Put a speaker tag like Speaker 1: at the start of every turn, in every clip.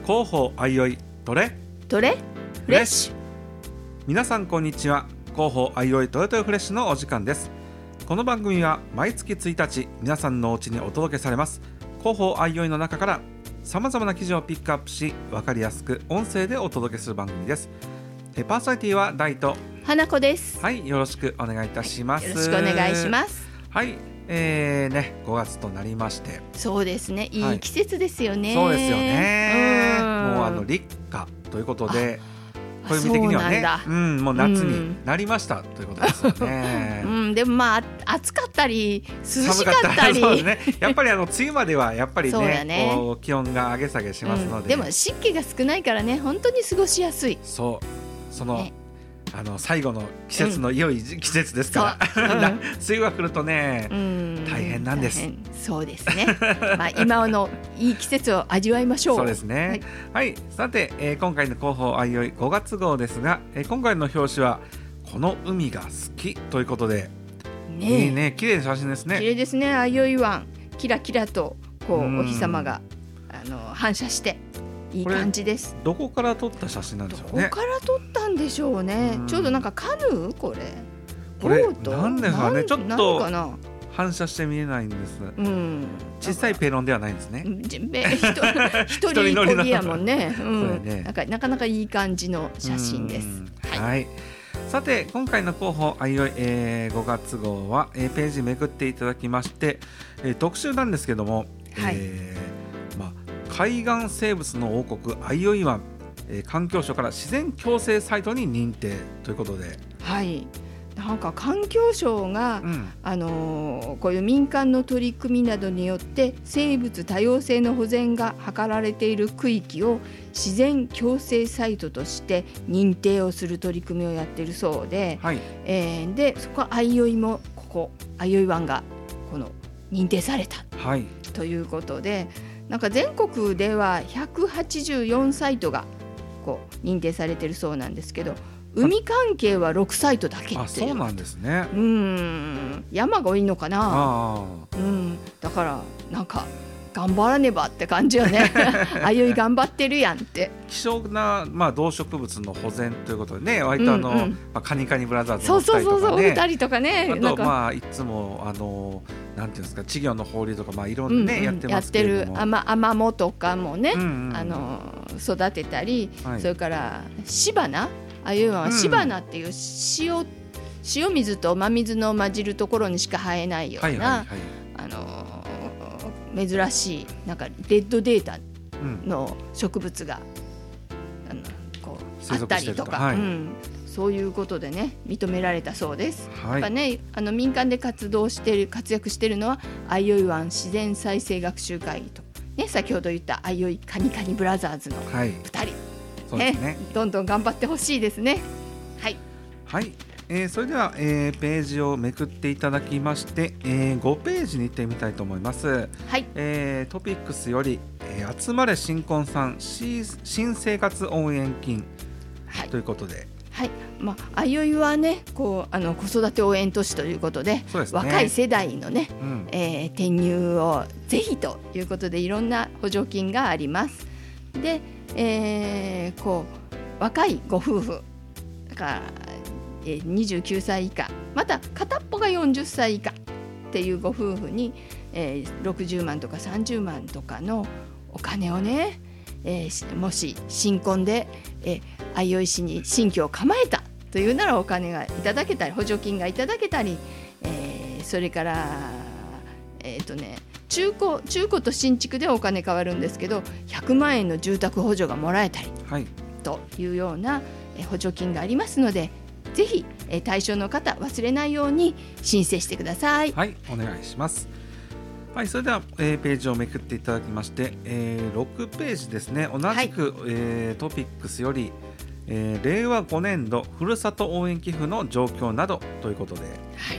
Speaker 1: 広報あいおいトレ
Speaker 2: フレッシュ。
Speaker 1: 皆さんこんにちは。広報あいおいトレトレフレッシュのお時間です。この番組は毎月1日皆さんのお家にお届けされます広報あいおいの中からさまざまな記事をピックアップし、分かりやすく音声でお届けする番組です。パーソナリティは大と
Speaker 2: 花子です。
Speaker 1: はい、よろしくお願いいたします。
Speaker 2: よろしくお願いします。
Speaker 1: はい、5月となりまして、
Speaker 2: そうですね、いい季節ですよね。
Speaker 1: そうですよね。もう立夏ということで、暦的にはね、もう夏になりましたということですよね。
Speaker 2: でもまあ暑かったり涼しかったり、
Speaker 1: そうですね、やっぱり梅雨まではやっぱり ねこう気温が上げ下げしますので、
Speaker 2: でも湿気が少ないからね、本当に過ごしやすい。
Speaker 1: その、最後の季節の良い季節ですから、梅雨が来るとね、大変なんです。
Speaker 2: そうですね、今のいい季節を味わいましょう。
Speaker 1: そうですね、はいさて、今回の広報あいおい5月号ですが、今回の表紙はこの海が好きということで、いいね、綺麗な写真ですね。
Speaker 2: 綺麗ですね。あいおい湾、キラキラとこうお日様が反射していい感じです。
Speaker 1: どこから撮った写真なんでしょうね。
Speaker 2: どこから撮ったんでしょうね。ちょうどなんかカヌーこれ
Speaker 1: なんですかね、ちょっと反射して見えないんです。小さいペロンではないんですね。
Speaker 2: 一人こぎやもんね。なかなかいい感じの写真です。
Speaker 1: はい、さて今回の広報あいおい、5月号は、ページめくっていただきまして、特集なんですけども、海岸生物の王国あいおい湾、環境省から自然共生サイトに認定ということで、
Speaker 2: なんか環境省が、こういう民間の取り組みなどによって生物多様性の保全が図られている区域を自然共生サイトとして認定をする取り組みをやっているそうで、でそこはあいおいもここあいおい湾がこの認定された、ということで、なんか全国では184サイトがこう認定されているそうなんですけど、海関係は6サイトだけっていう。
Speaker 1: そうなんですね。
Speaker 2: 山が多いのかな。だからなんか頑張らねばって感じよね。あいおい頑張ってるやんって。
Speaker 1: 希少な、動植物の保全ということでね、割とカニカニブラザーズの2人とかね、
Speaker 2: 2人とかね、
Speaker 1: あといつもなんていうんですか、稚魚の放流とかいろんなね、やってますけれども、
Speaker 2: やってるアマモとかもね、育てたり、それからシバナ、あいおい湾はシバナっていう塩水と真水の混じるところにしか生えないような珍しいなんかレッドデータの植物が、こうあったりとか、そういうことでね認められたそうです。やっぱね、民間で活躍しているのはあいおい湾自然再生学習会議と、先ほど言ったあいおいカニカニブラザーズの2人、どんどん頑張ってほしいですね。
Speaker 1: それでは、ページをめくっていただきまして、5ページに行ってみたいと思います。トピックスより、集まれ新婚さん新生活応援金、ということで、
Speaker 2: あいおいはね、こう子育て応援都市ということで、若い世代のね、転入をぜひということでいろんな補助金があります。で、こう若いご夫婦だから29歳以下、また片っぽが40歳以下っていうご夫婦に、60万とか30万とかのお金をね、もし新婚で、あいおい市に新居を構えたというならお金がいただけたり、補助金がいただけたり、それから中古と新築でお金変わるんですけど、100万円の住宅補助がもらえたり、というような補助金がありますので、ぜひ対象の方忘れないように申請してください。
Speaker 1: お願いします。それでは、ページをめくっていただきまして、6ページですね。同じく、トピックスより、令和5年度ふるさと応援寄付の状況などということで、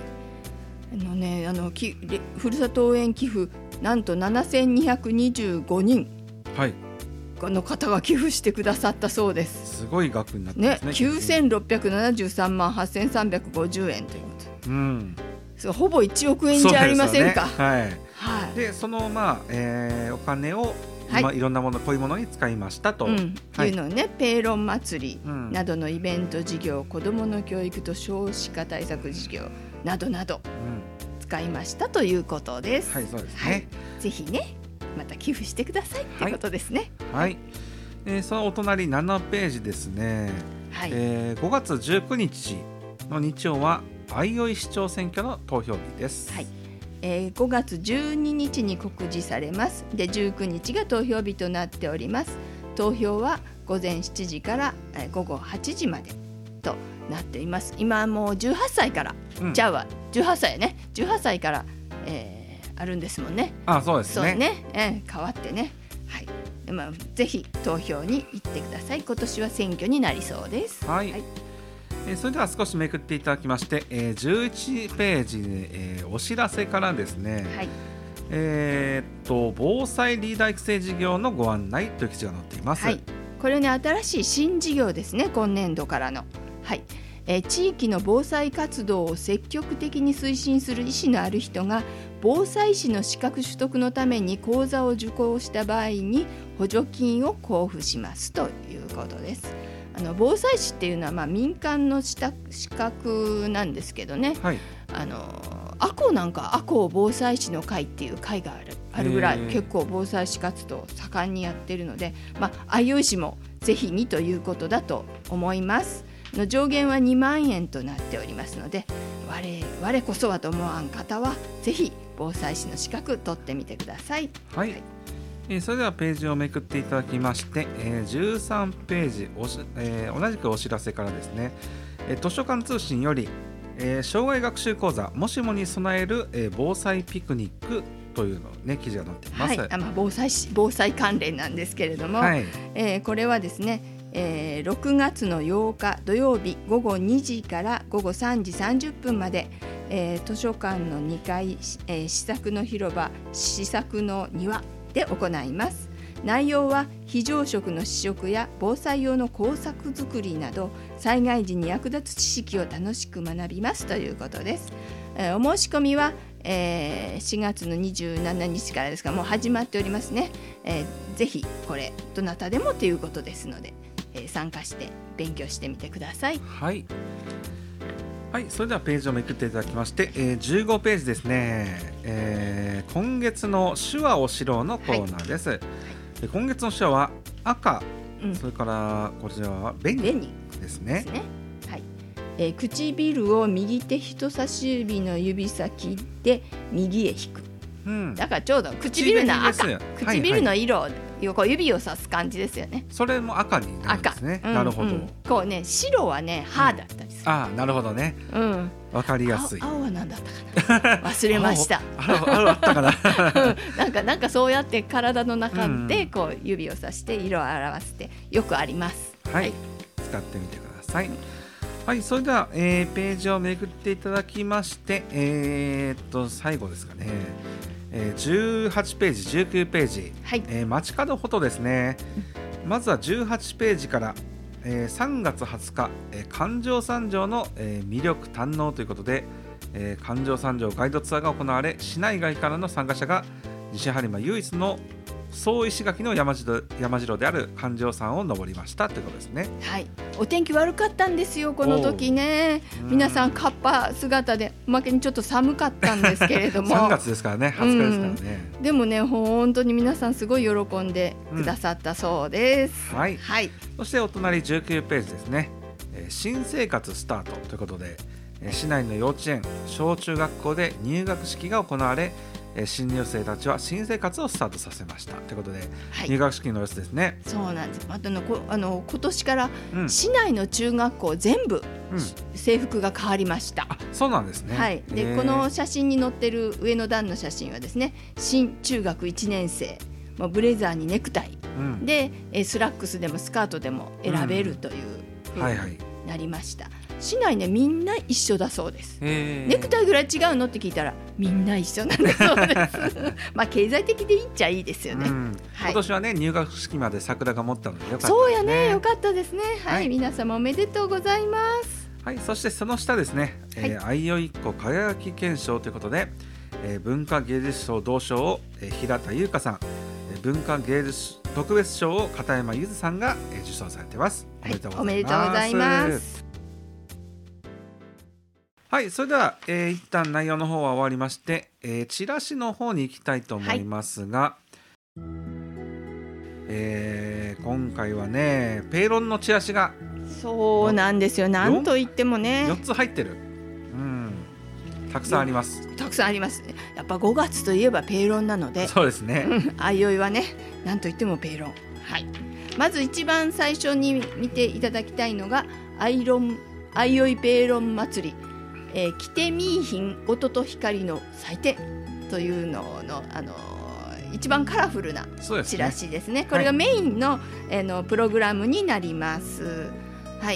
Speaker 2: ふるさと応援寄付なんと7225人の方が寄付してくださったそうです。
Speaker 1: すごい額になってますね。
Speaker 2: 9673万8350円ということで、ほぼ1億円じゃありませんか。
Speaker 1: でその、お金を、 今いろんなものこういうものに使いましたと、
Speaker 2: いうのをね、ペーロン祭りなどのイベント事業、子どもの教育と少子化対策事業などなど使いましたということです。
Speaker 1: はい、そうですね。
Speaker 2: ぜひねまた寄付してくださいってことですね。
Speaker 1: そのお隣7ページですね。5月19日の日曜は相生市長選挙の投票日です。
Speaker 2: 5月12日に告示されます。で19日が投票日となっております。投票は午前7時から午後8時までとなっています。今もう18歳から、じゃあ18歳ね、18歳から、あるんですもんね。
Speaker 1: そうですね。
Speaker 2: 変わってね、ぜひ投票に行ってください。今年は選挙になりそうです。
Speaker 1: それでは少しめくっていただきまして、11ページで、お知らせからですね、防災リーダー育成事業のご案内という記事が載っています。
Speaker 2: これね、新しい新事業ですね、今年度からの。地域の防災活動を積極的に推進する意思のある人が防災士の資格取得のために講座を受講した場合に補助金を交付しますということです。防災士っていうのは民間の資格なんですけどね、阿公防災士の会っていう会があるぐらい結構防災士活動を盛んにやってるので、相生市もぜひにということだと思います。の上限は2万円となっておりますので、我こそはと思わん方はぜひ防災士の資格取ってみてください。
Speaker 1: それではページをめくっていただきまして、13ページ同じくお知らせからですね、図書館通信より、障害学習講座もしもに備える、防災ピクニックというの、記事が載っています。
Speaker 2: 防災関連なんですけれども、これはですね、6月の8日土曜日午後2時から午後3時30分まで、図書館の2階、試作の広場試作の庭で行います。内容は非常食の試食や防災用の工作作りなど災害時に役立つ知識を楽しく学びますということです。お申し込みは、4月の27日からですがもう始まっておりますね。ぜひこれどなたでもということですので、参加して勉強してみてください。
Speaker 1: それではページをめくっていただきまして、15ページですね、今月の手話を知ろうのコーナーです。今月の手話は赤、それからこちらは紅ですね。
Speaker 2: 唇を右手人差し指の指先で右へ引く、だからちょうど唇の赤、唇の色をこう指をさす感じですよね。
Speaker 1: それも赤になるんですね。なるほど。
Speaker 2: こうね、白はね歯だったりする。
Speaker 1: なるほどね。わかりやすい。
Speaker 2: 青は何だったかな忘れました。
Speaker 1: 青あったかな。
Speaker 2: なんかそうやって体の中でこう指をさして色を表してよくあります。
Speaker 1: 使ってみてください。それでは、ページをめくっていただきまして、最後ですかね、18ページ19ページ、街角フォトですね。まずは18ページから、3月20日、環状三条の、魅力堪能ということで、環状三条ガイドツアーが行われ、市内外からの参加者が西播磨唯一の総石垣の山城である環状山を登りましたということですね。
Speaker 2: お天気悪かったんですよこの時ね。皆さんカッパ姿でおまけにちょっと寒かったんですけれども
Speaker 1: 3月ですからね、20日ですからね。
Speaker 2: でもね本当に皆さんすごい喜んでくださったそうです。
Speaker 1: そしてお隣19ページですね、新生活スタートということで、市内の幼稚園小中学校で入学式が行われ、新入生たちは新生活をスタートさせましたということで、入学式の様子ですね。
Speaker 2: そうなんです。今年から市内の中学校全部、制服が変わりました。
Speaker 1: そうなんですね。
Speaker 2: でこの写真に載ってる上の段の写真はですね、新中学1年生ブレザーにネクタイ、でスラックスでもスカートでも選べるという風になりました。市内ねみんな一緒だそうです。ネクタイぐらい違うのって聞いたらみんな一緒なんだそうです経済的でいいっちゃいいですよね。
Speaker 1: 今年はね入学式まで桜が持ったのでよかったですね。
Speaker 2: そうやね、よかったですね。皆様おめでとうございます。
Speaker 1: そしてその下ですね、相生一個輝き顕彰ということで、文化芸術賞銅賞を、平田優香さん、 文化芸術特別賞を片山ゆずさんが受賞されています。おめでとうございます。
Speaker 2: おめでとうございます。
Speaker 1: はい、それでは、一旦内容の方は終わりまして、チラシの方に行きたいと思いますが、今回はねペーロンのチラシが
Speaker 2: そうなんですよ。なんといってもね
Speaker 1: 4つ入ってる、たくさんあります。
Speaker 2: たくさんありますね。やっぱ5月といえばペーロンなので、
Speaker 1: そうですね、
Speaker 2: あいおいはねなんといってもペーロン、はい、まず一番最初に見ていただきたいのがあいおいペーロン祭り、きてみーひん音と光の祭典というのの、一番カラフルなチラシですね。これがメインの、プログラムになります。はい、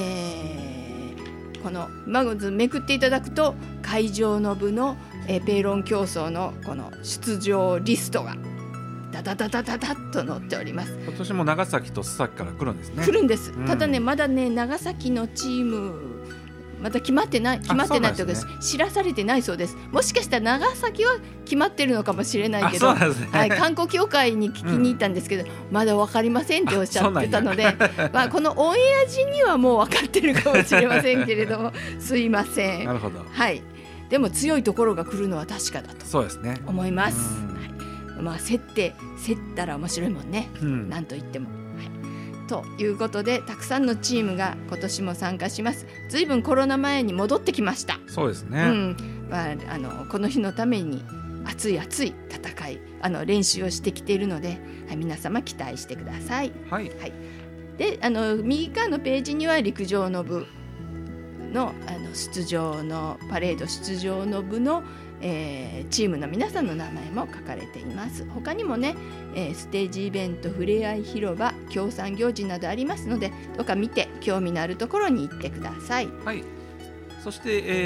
Speaker 2: このまずめくっていただくと会場の部の、ペーロン競争のこの出場リストがダダダダダダッと載っております。
Speaker 1: 今年も長崎と須崎から来るんですね。
Speaker 2: 来るんです、ただねまだね長崎のチームまだ決まってないというか、知らされてないそうです。もしかしたら長崎は決まってるのかもしれないけど、はい、観光協会に聞きに行ったんですけど、まだ分かりませんっておっしゃってたので、このオンエア時にはもう分かってるかもしれませんけれどもすいません。
Speaker 1: なるほど、
Speaker 2: はい、でも強いところが来るのは確かだと思います。はい、競ったら面白いもんね、なんといっても。ということでたくさんのチームが今年も参加します。ずいぶんコロナ前に戻ってきました。
Speaker 1: そうですね、
Speaker 2: この日のために熱い戦い練習をしてきているので、はい、皆様期待してください。
Speaker 1: はい、はい、
Speaker 2: で右側のページには陸上の部の、出場のパレード出場の部のチームの皆さんの名前も書かれています。他にもね、ステージイベント、ふれあい広場、協賛行事などありますので、どうか見て興味のあるところに行ってください。
Speaker 1: はい、そして、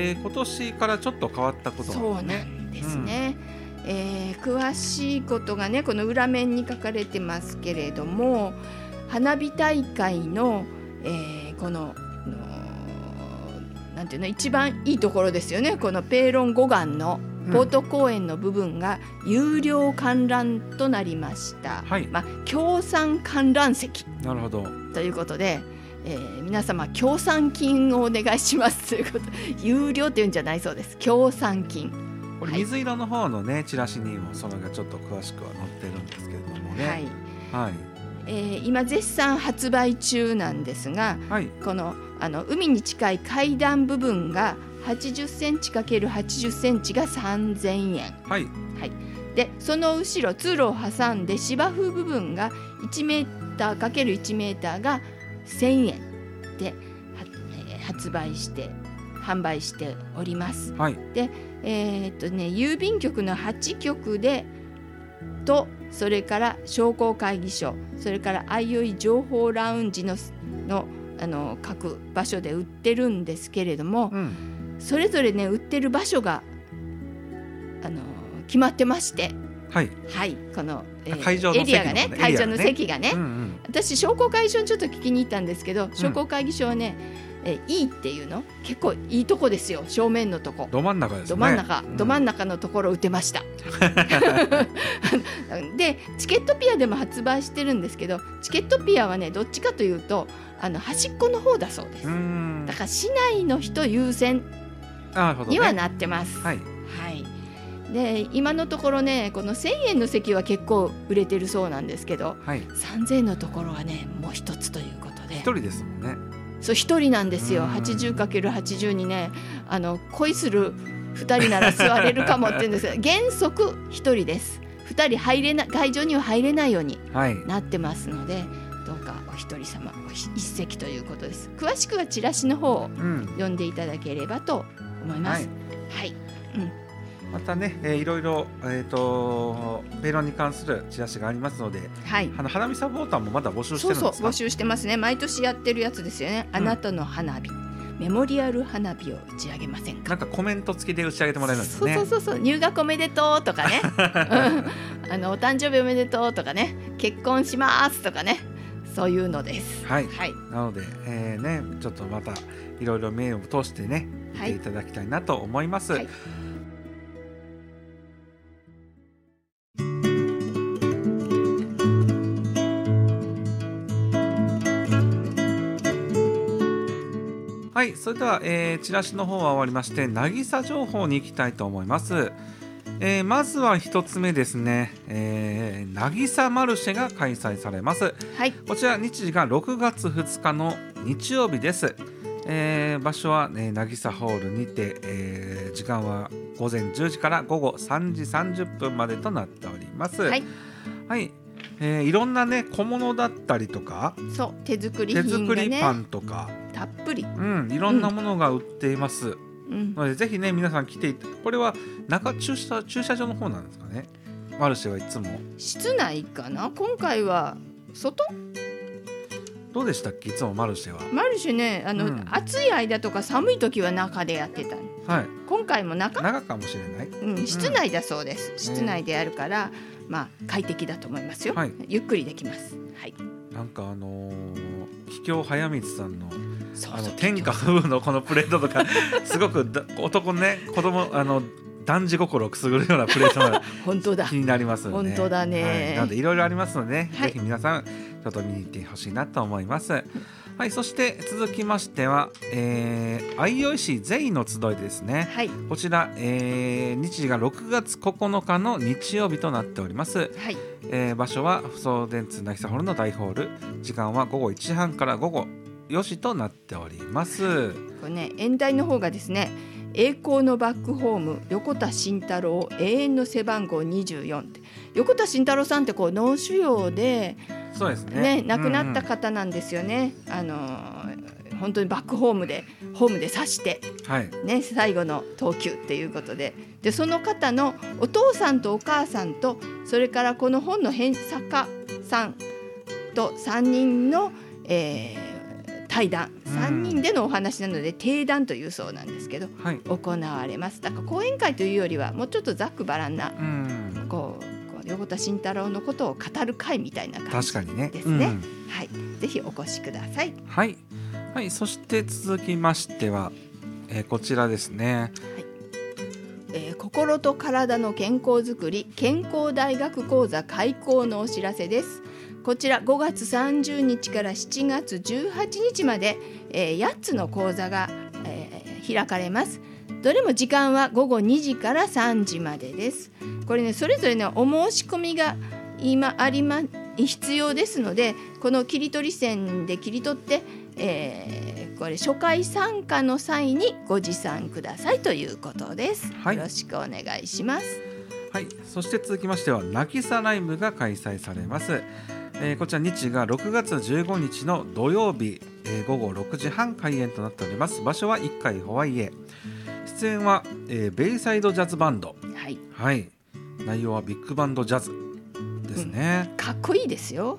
Speaker 1: 今年からちょっと変わったことが、
Speaker 2: そうなんですね、詳しいことがねこの裏面に書かれてますけれども、花火大会の、このなんていうの一番いいところですよね。このペーロン護岸のポート公園の部分が有料観覧となりました。協賛観覧席ということで、皆様協賛金をお願いしますということ有料っていうんじゃないそうです。協賛金、
Speaker 1: これ水色の方のね、チラシにもそれがちょっと詳しくは載ってるんですけれどもね、はい
Speaker 2: 今絶賛発売中なんですが、この海に近い階段部分が80センチ ×80 センチが3000円、でその後ろ通路を挟んで芝生部分が1メーター ×1 メーターが1000円で販売しております。で、郵便局の8局でとそれから商工会議所、それからあいおい情報ラウンジの各場所で売ってるんですけれども、それぞれね売ってる場所が決まってまして、この、
Speaker 1: 会場の席の
Speaker 2: エリアがね、会場の席がね、私商工会議所にちょっと聞きに行ったんですけど、商工会議所はね、いいっていうの結構いいとこですよ。正面のとこ
Speaker 1: ど真ん中ですね。
Speaker 2: ど真ん中のところ売ってましたでチケットピアでも発売してるんですけど、チケットピアはねどっちかというと端っこの方だそうです。だから市内の人優先にはなってます。で今のところねこの1000円の席は結構売れてるそうなんですけど、3000円のところはねもう一つということで、
Speaker 1: 1人ですもんね。
Speaker 2: そう1人なんですよ。 80×80 にね恋する2人なら座れるかもって言うんですけど原則1人です。2人会場には入れないようになってますので、どうかお一人様一席ということです。詳しくはチラシの方を読んでいただければと思います。
Speaker 1: またね、いろいろ、ペーロンに関するチラシがありますので、花火サポーターもまだ募集してるんですか？
Speaker 2: 募集してますね。毎年やってるやつですよね。あなたの花火、メモリアル花火を打ち上げませんか？
Speaker 1: なんかコメント付きで打ち上げてもらえるんですね。
Speaker 2: そう入学おめでとうとかねお誕生日おめでとうとかね、結婚しますとかね、そういうのです。な
Speaker 1: ので、ちょっとまたいろいろメールを通してね見ていただきたいなと思います。 はいそれでは、チラシの方は終わりまして渚情報に行きたいと思います。まずは一つ目ですね、渚マルシェが開催されます、
Speaker 2: はい、
Speaker 1: こちら日時が6月2日の日曜日です。場所は、渚ホールにて、時間は午前10時から午後3時30分までとなっております。はい、はい、いろんなね小物だったりとか
Speaker 2: そう手作り品がね、
Speaker 1: 手作りパンとか
Speaker 2: たっぷり、
Speaker 1: いろんなものが売っています、のでぜひね皆さん来てこれは駐車場の方なんですかね。マルシェはいつも
Speaker 2: 室内かな。今回は外
Speaker 1: どうでしたっけ。いつもマルシェは
Speaker 2: マルシェね暑い間とか寒い時は中でやってた、はい、今回も中
Speaker 1: かもしれない、
Speaker 2: 室内だそうです、室内でやるから、快適だと思いますよ、はい、ゆっくりできます、はい、
Speaker 1: なんか桔梗早光さんの天下布のこのプレートとかすごく男ね子供男児心をくすぐるようなプレートが
Speaker 2: 本当だ
Speaker 1: 気になりますよね。
Speaker 2: 本当だね、
Speaker 1: はい、なのでいろいろありますので、ね、ぜひ皆さんちょっと見に行ってほしいなと思います。はい、そして続きましては、相生市税の集いですね、はい、こちら、日時が6月9日の日曜日となっております、はい場所は送電通渚ホールの大ホール、時間は午後1時半から午後4時となっております。
Speaker 2: これね演題の方がですね、栄光のバックホーム横田慎太郎永遠の背番号24って、横田慎太郎さんって脳腫瘍で
Speaker 1: そうですね、
Speaker 2: 亡くなった方なんですよね、本当にバックホームで刺して、はいね、最後の投球っていうことで、その方のお父さんとお母さんとそれからこの本の作家さんと3人の、対談3人でのお話なので定談というそうなんですけど、はい、行われます。だから講演会というよりはもうちょっとざっくばらんな横田慎太郎のことを語る会みたいな感じですね。はい、ぜひお越しください。
Speaker 1: はい、はい、そして続きましては、こちらですね、
Speaker 2: はい心と体の健康づくり健康大学講座開講のお知らせです。こちら5月30日から7月18日まで、8つの講座が、開かれます。どれも時間は午後2時から3時までです。これねそれぞれねお申し込みが今必要ですので、この切り取り線で切り取って、これ初回参加の際にご持参くださいということです、はい、よろしくお願いします。
Speaker 1: はい、そして続きましては渚ライブが開催されます。こちら日時が6月15日の土曜日、午後6時半開演となっております。場所は1階ホワイエ。出演は、ベイサイドジャズバンド、はいはい、内容はビッグバンドジャズですね、
Speaker 2: かっこいいですよ、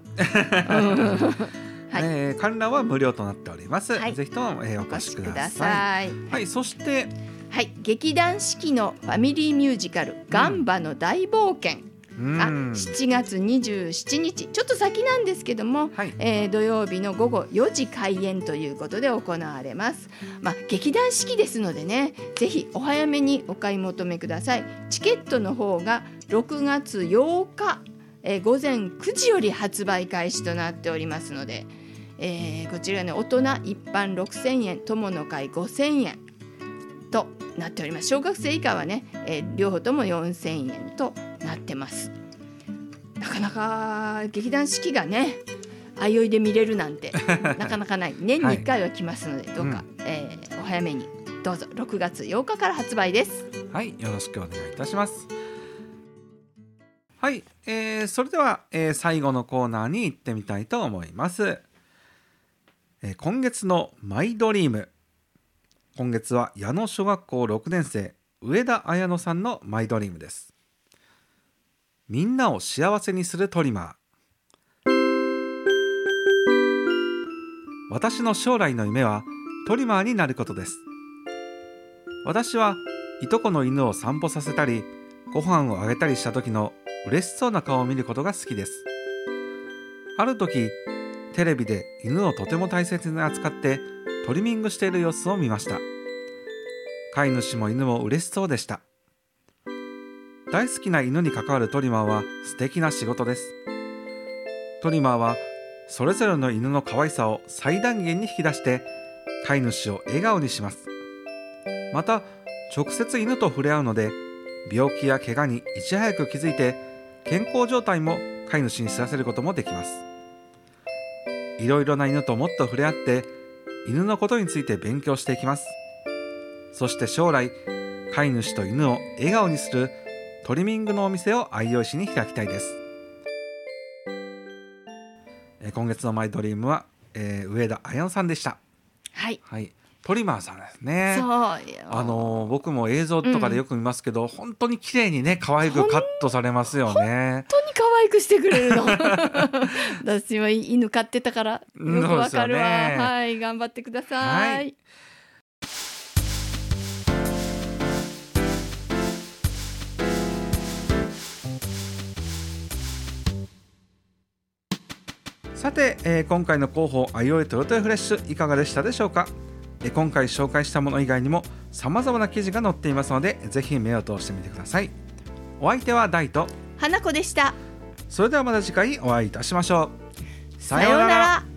Speaker 1: 観覧は無料となっております、はい、ぜひとも、お越しください。はい、そして
Speaker 2: はい、劇団四季のファミリーミュージカルガンバの大冒険、7月27日ちょっと先なんですけども、はい土曜日の午後4時開演ということで行われます。劇団四季ですのでね、ぜひお早めにお買い求めください。チケットの方が6月8日、午前9時より発売開始となっておりますので、こちらね大人一般6000円友の会5000円となっております。小学生以下はね、両方とも4000円となってます。なかなか劇団四季がね相生で見れるなんてなかなかない。年に1回は来ますので、どうか、お早めにどうぞ。6月8日から発売です。
Speaker 1: はい、よろしくお願いいたします。はい、それでは、最後のコーナーに行ってみたいと思います。今月のマイドリーム。今月は矢野小学校6年生上田彩乃さんのマイドリームです。みんなを幸せにするトリマー。私の将来の夢はトリマーになることです。私はいとこの犬を散歩させたりご飯をあげたりした時の嬉しそうな顔を見ることが好きです。ある時テレビで犬をとても大切に扱ってトリミングしている様子を見ました。飼い主も犬も嬉しそうでした。大好きな犬に関わるトリマーは素敵な仕事です。トリマーはそれぞれの犬の可愛さを最大限に引き出して飼い主を笑顔にします。また直接犬と触れ合うので、病気や怪我にいち早く気づいて健康状態も飼い主に知らせることもできます。いろいろな犬ともっと触れ合って犬のことについて勉強していきます。そして将来、飼い主と犬を笑顔にするトリミングのお店を相生市に開きたいです。今月のマイドリームは、上田彩乃さんでした。
Speaker 2: はい、
Speaker 1: はい、トリマーさんですね。
Speaker 2: そう
Speaker 1: 僕も映像とかでよく見ますけど、本当に綺麗にね、可愛くカットされますよね。
Speaker 2: 本当に可愛くしてくれるの私は犬飼ってたからよくわかるわ、はい、頑張ってください、はい。
Speaker 1: さて、今回の広報あいおいトヨタフレッシュいかがでしたでしょうか。今回紹介したもの以外にも様々な記事が載っていますので、ぜひ目を通してみてください。お相手は大と
Speaker 2: 花子でした。
Speaker 1: それではまた次回お会いいたしましょう。
Speaker 2: さようなら。